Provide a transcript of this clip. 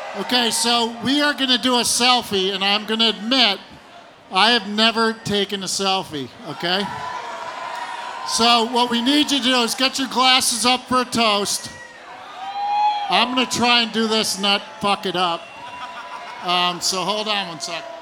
Okay, so we are going to do a selfie, and I'm going to admit I have never taken a selfie, okay? So what we need you to do is get your glasses up for a toast. I'm going to try and do this and not fuck it up. So hold on one sec.